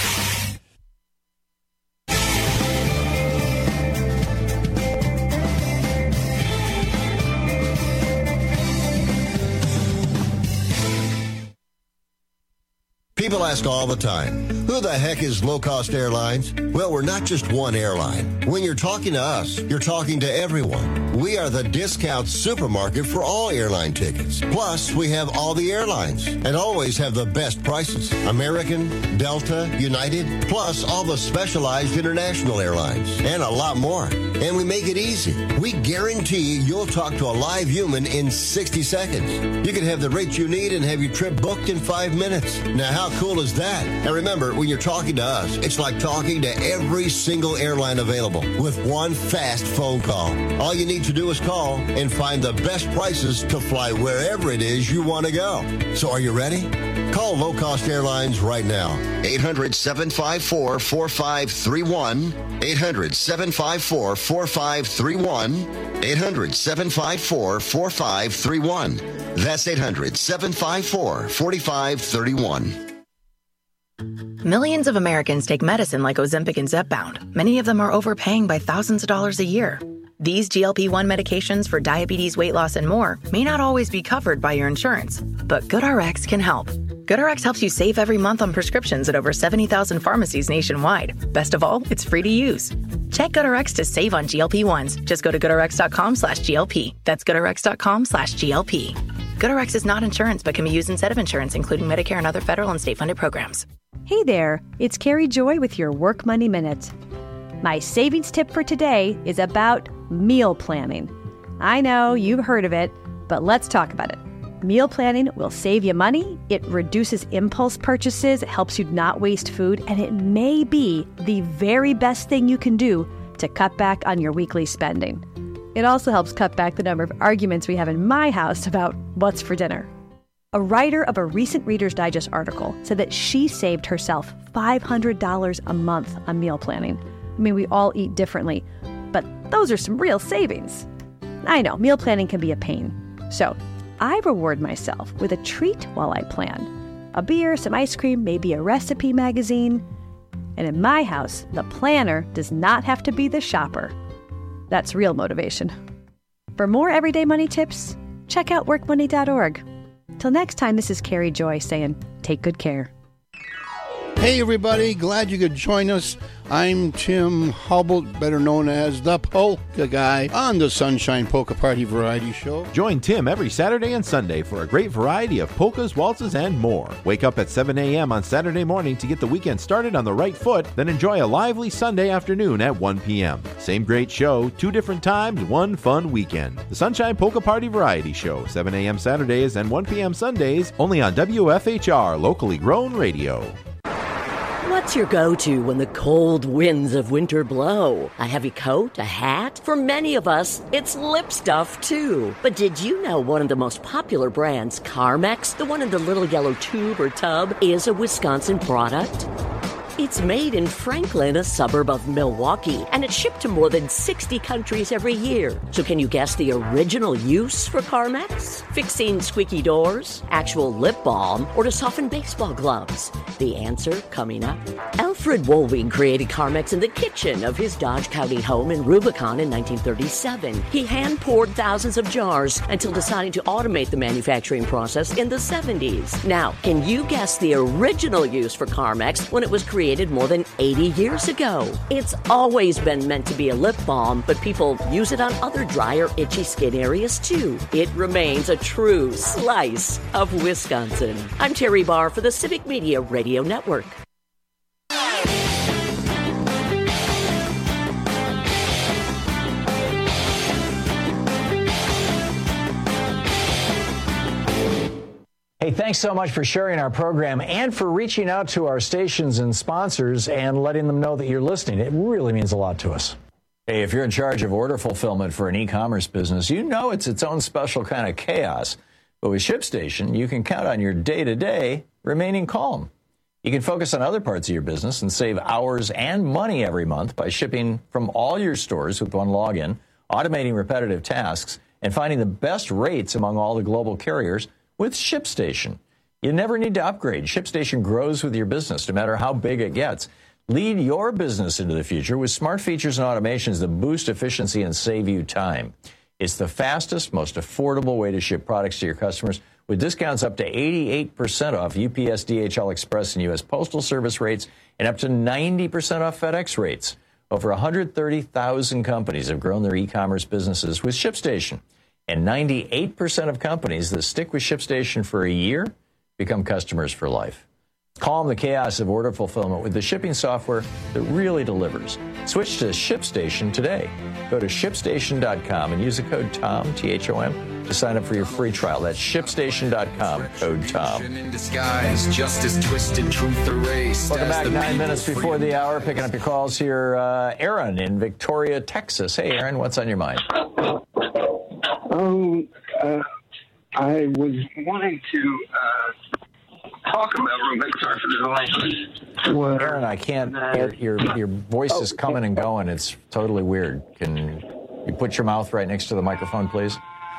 People ask all the time, who the heck is Low Cost Airlines? Well, we're not just one airline. When you're talking to us, you're talking to everyone. We are the discount supermarket for all airline tickets. Plus, we have all the airlines and always have the best prices. American, Delta, United, plus all the specialized international airlines and a lot more. And we make it easy. We guarantee you'll talk to a live human in 60 seconds. You can have the rates you need and have your trip booked in 5 minutes. Now, how cool is that? And remember, when you're talking to us, it's like talking to every single airline available with one fast phone call. All you need to do is call and find the best prices to fly wherever it is you want to go. So are you ready? Call Low Cost Airlines right now. 800-754-4531. 800-754-4531. 800-754-4531. That's 800-754-4531. Millions of Americans take medicine like Ozempic and Zepbound. Many of them are overpaying by thousands of dollars a year. These GLP-1 medications for diabetes, weight loss, and more may not always be covered by your insurance, but GoodRx can help. GoodRx helps you save every month on prescriptions at over 70,000 pharmacies nationwide. Best of all, it's free to use. Check GoodRx to save on GLP-1s. Just go to GoodRx.com/GLP. That's GoodRx.com/GLP. GoodRx is not insurance, but can be used instead of insurance, including Medicare and other federal and state-funded programs. Hey there, it's Carrie Joy with your Work Money Minute. My savings tip for today is about meal planning. I know you've heard of it, but let's talk about it. Meal planning will save you money, it reduces impulse purchases, it helps you not waste food, and it may be the very best thing you can do to cut back on your weekly spending. It also helps cut back the number of arguments we have in my house about what's for dinner. A writer of a recent Reader's Digest article said that she saved herself $500 a month on meal planning. I mean, we all eat differently, but those are some real savings. I know, meal planning can be a pain. So I reward myself with a treat while I plan. A beer, some ice cream, maybe a recipe magazine. And in my house, the planner does not have to be the shopper. That's real motivation. For more everyday money tips, check out workmoney.org. Till next time, this is Carrie Joy saying, take good care. Hey, everybody. Glad you could join us. I'm Tim Hubble, better known as the Polka Guy, on the Sunshine Polka Party Variety Show. Join Tim every Saturday and Sunday for a great variety of polkas, waltzes, and more. Wake up at 7 a.m. on Saturday morning to get the weekend started on the right foot, then enjoy a lively Sunday afternoon at 1 p.m. Same great show, 2 different times, 1 fun weekend. The Sunshine Polka Party Variety Show, 7 a.m. Saturdays and 1 p.m. Sundays, only on WFHR, locally grown radio. What's your go-to when the cold winds of winter blow? A heavy coat? A hat? For many of us, it's lip stuff, too. But did you know one of the most popular brands, Carmex, the one in the little yellow tube or tub, is a Wisconsin product? It's made in Franklin, a suburb of Milwaukee, and it's shipped to more than 60 countries every year. So can you guess the original use for Carmex? Fixing squeaky doors, actual lip balm, or to soften baseball gloves? The answer coming up. Alfred Wolving created Carmex in the kitchen of his Dodge County home in Rubicon in 1937. He hand-poured thousands of jars until deciding to automate the manufacturing process in the 70s. Now, can you guess the original use for Carmex when it was created more than 80 years ago? It's always been meant to be a lip balm, but people use it on other dry or itchy skin areas too. It remains a true slice of Wisconsin. I'm Terry Barr for the Civic Media Radio Network. Hey, thanks so much for sharing our program and for reaching out to our stations and sponsors and letting them know that you're listening. It really means a lot to us. Hey, if you're in charge of order fulfillment for an e-commerce business, you know it's its own special kind of chaos. But with ShipStation, you can count on your day-to-day remaining calm. You can focus on other parts of your business and save hours and money every month by shipping from all your stores with one login, automating repetitive tasks, and finding the best rates among all the global carriers with ShipStation. You never need to upgrade. ShipStation grows with your business, no matter how big it gets. Lead your business into the future with smart features and automations that boost efficiency and save you time. It's the fastest, most affordable way to ship products to your customers with discounts up to 88% off UPS, DHL Express, and U.S. Postal Service rates and up to 90% off FedEx rates. Over 130,000 companies have grown their e-commerce businesses with ShipStation. And 98% of companies that stick with ShipStation for a year become customers for life. Calm the chaos of order fulfillment with the shipping software that really delivers. Switch to ShipStation today. Go to ShipStation.com and use the code TOM, T-H-O-M, to sign up for your free trial. That's ShipStation.com, code TOM. In disguise, justice twisted, truth erased. Welcome back, 9 minutes before the hour. Picking up your calls here. Aaron in Victoria, Texas. Hey, Aaron, what's on your mind? I was wanting to talk about real quick. Sorry for the delay. Aaron, I can't. Your voice is coming and going. It's totally weird. Can you put your mouth right next to the microphone, please?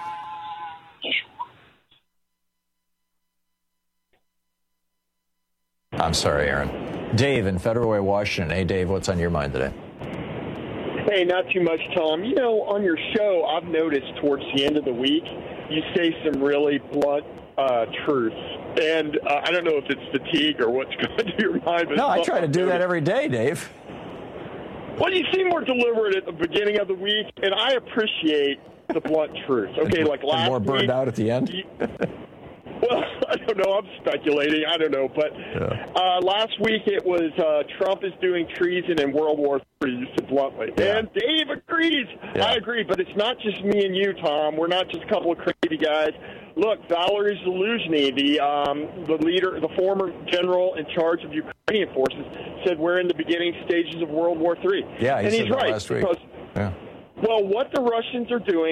I'm sorry, Aaron. Dave in Federal Way, Washington. Hey, Dave, what's on your mind today? Hey, not too much, Tom. You know, on your show, I've noticed towards the end of the week, you say some really blunt truths. And I don't know if it's fatigue or what's going to your mind. But no, I try to do that every day, Dave. Well, you seem more deliberate at the beginning of the week, and I appreciate the blunt truth. Okay, like last week. More burned out at the end? Well, I don't know. I'm speculating. I don't know. But last week it was Trump is doing treason in World War III, you said bluntly. Yeah. And Dave agrees. Yeah. I agree. But it's not just me and you, Tom. We're not just a couple of crazy guys. Look, Valery Zaluzhny, the leader, the former general in charge of Ukrainian forces, said we're in the beginning stages of World War III. Yeah, and he's right. Last week. Because, well, what the Russians are doing, if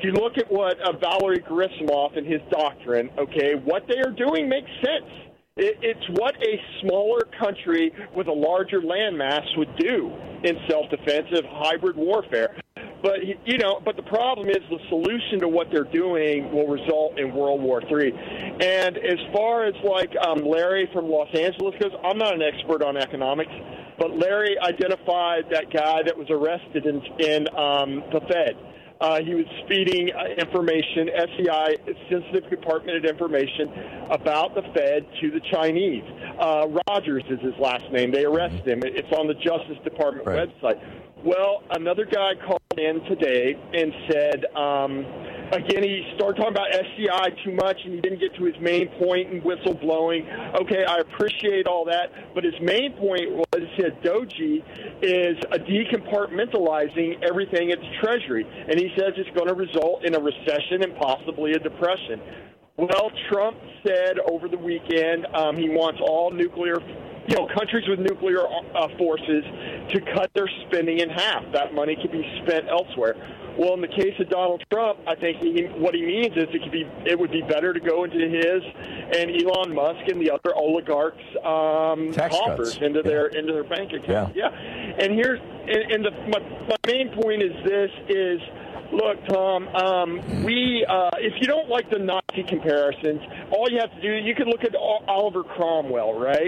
you look at what Valery Gerasimov and his doctrine, okay, what they are doing makes sense. It's what a smaller country with a larger landmass would do in self-defense of hybrid warfare. But, but the problem is the solution to what they're doing will result in World War III. And as far as, Larry from Los Angeles goes, I'm not an expert on economics, but Larry identified that guy that was arrested in the Fed. He was feeding information, SCI, sensitive compartmented information, about the Fed to the Chinese. Rogers is his last name. They arrested him. It's on the Justice Department website. Well, another guy called in today and said, again, he started talking about SCI too much, and he didn't get to his main point and whistleblowing. Okay, I appreciate all that, but his main point was, he said, Doji is decompartmentalizing everything at the Treasury, and he says it's going to result in a recession and possibly a depression. Well, Trump said over the weekend he wants all nuclear countries with nuclear forces to cut their spending in half. That money could be spent elsewhere. Well, in the case of Donald Trump, I think what he means is it would be better to go into his and Elon Musk and the other oligarchs' coffers into their bank account. Yeah. And my main point is this: look, Tom, if you don't like the Nazi comparisons, all you have to do, you can look at Oliver Cromwell, right?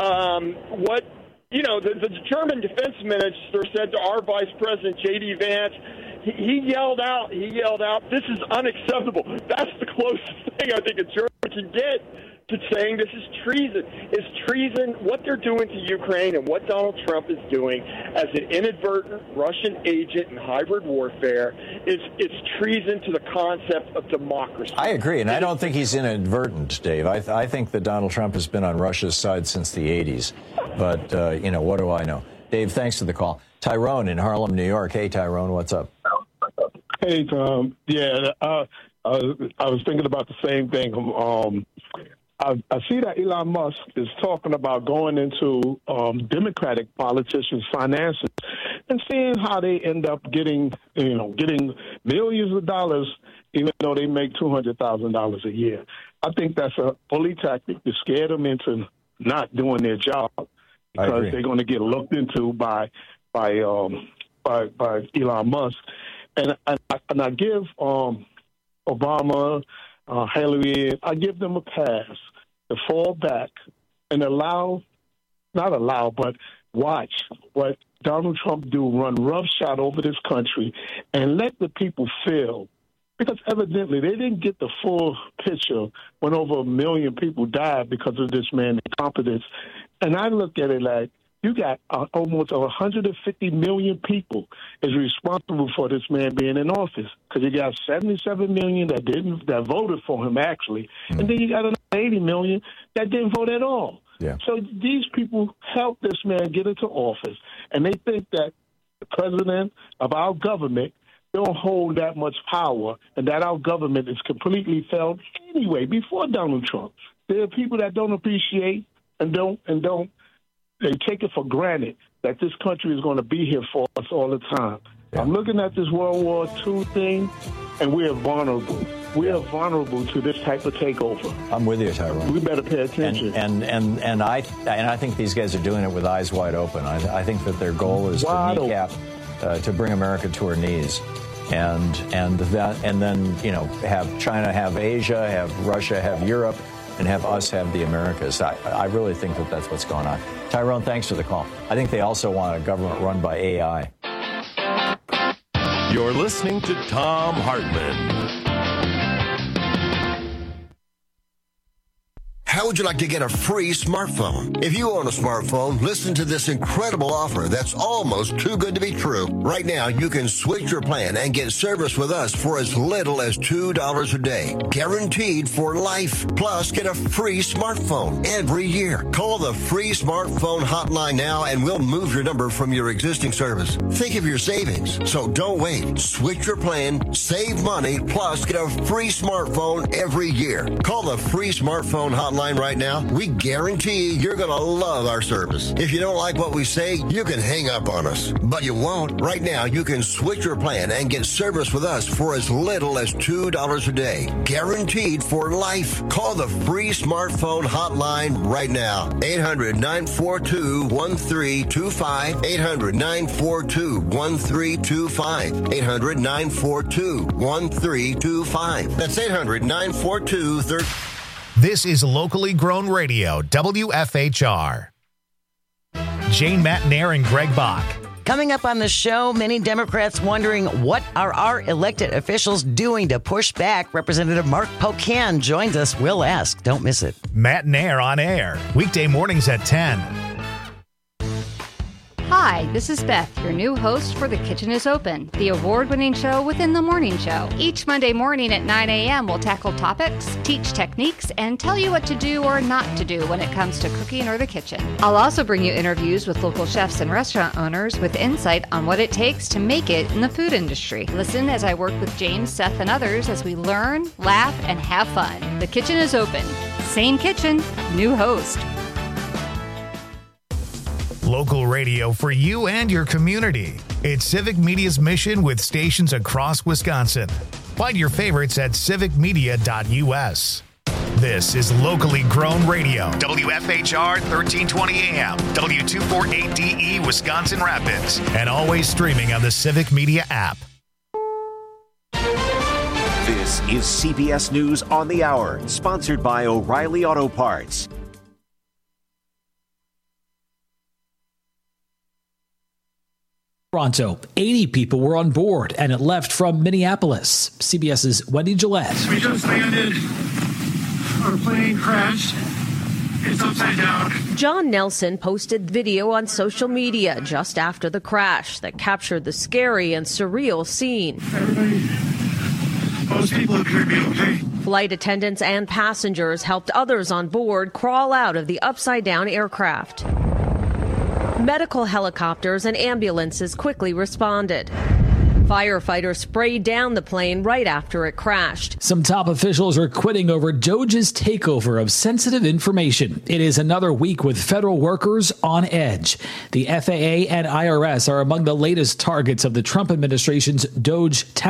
The German defense minister said to our Vice President, J.D. Vance, he yelled out, this is unacceptable. That's the closest thing I think a German can get to saying this is treason. Is treason what they're doing to Ukraine and what Donald Trump is doing as an inadvertent Russian agent in hybrid warfare it's treason to the concept of democracy. I agree, and I don't think he's inadvertent, Dave. I think that Donald Trump has been on Russia's side since the 80s. But, what do I know? Dave, thanks for the call. Tyrone in Harlem, New York. Hey, Tyrone, what's up? Hey, Tom. Yeah, I was thinking about the same thing. I see that Elon Musk is talking about going into Democratic politicians' finances and seeing how they end up getting millions of dollars, even though they make $200,000 a year. I think that's a bully tactic to scare them into not doing their job because they're going to get looked into by Elon Musk. And I give Obama, Hillary, I give them a pass to fall back and watch what Donald Trump do, run roughshod over this country and let the people feel. Because evidently they didn't get the full picture when over 1 million people died because of this man's incompetence. And I look at it like, you got almost 150 million people is responsible for this man being in office, because you got 77 million that voted for him actually, and then you got another 80 million that didn't vote at all. Yeah. So these people helped this man get into office, and they think that the president of our government don't hold that much power, and that our government is completely failed anyway. Before Donald Trump, there are people that don't appreciate and don't. They take it for granted that this country is going to be here for us all the time. Yeah. I'm looking at this World War II thing, and we are vulnerable. We are vulnerable to this type of takeover. I'm with you, Tyrone. We better pay attention. And I think these guys are doing it with eyes wide open. I think that their goal is to kneecap, to bring America to her knees, and then have China have Asia, have Russia have Europe, and have us have the Americas. I really think that that's what's going on. Tyrone, thanks for the call. I think they also want a government run by AI. You're listening to Thom Hartmann. How would you like to get a free smartphone? If you own a smartphone, listen to this incredible offer that's almost too good to be true. Right now, you can switch your plan and get service with us for as little as $2 a day. Guaranteed for life. Plus, get a free smartphone every year. Call the free smartphone hotline now and we'll move your number from your existing service. Think of your savings. So don't wait. Switch your plan, save money, plus get a free smartphone every year. Call the free smartphone hotline hotline right now, we guarantee you're going to love our service. If you don't like what we say, you can hang up on us. But you won't. Right now, you can switch your plan and get service with us for as little as $2 a day. Guaranteed for life. Call the free smartphone hotline right now. 800-942-1325. 800-942-1325. 800-942-1325. That's 800-942-1325. This is locally grown radio, WFHR. Jane Matnair and Greg Bach. Coming up on the show, many Democrats wondering what are our elected officials doing to push back. Representative Mark Pocan joins us. We'll ask. Don't miss it. Matnair on air, weekday mornings at 10. Hi, this is Beth, your new host for The Kitchen is Open, the award-winning show within the morning show. Each Monday morning at 9 a.m., we'll tackle topics, teach techniques, and tell you what to do or not to do when it comes to cooking or the kitchen. I'll also bring you interviews with local chefs and restaurant owners with insight on what it takes to make it in the food industry. Listen as I work with James, Seth, and others as we learn, laugh, and have fun. The Kitchen is Open. Same kitchen, new host. Local radio for you and your community. It's Civic Media's mission with stations across Wisconsin. Find your favorites at civicmedia.us. This is locally grown radio. WFHR 1320 AM, W248DE Wisconsin Rapids, and always streaming on the Civic Media app. This is CBS News on the Hour, sponsored by O'Reilly Auto Parts. Toronto, 80 people were on board and it left from Minneapolis. CBS's Wendy Gillette. We just landed. Our plane crashed. It's upside down. John Nelson posted video on social media just after the crash that captured the scary and surreal scene. Most people appear to be okay. Flight attendants and passengers helped others on board crawl out of the upside-down aircraft. Medical helicopters and ambulances quickly responded. Firefighters sprayed down the plane right after it crashed. Some top officials are quitting over DOJ's takeover of sensitive information. It is another week with federal workers on edge. The FAA and IRS are among the latest targets of the Trump administration's DOJ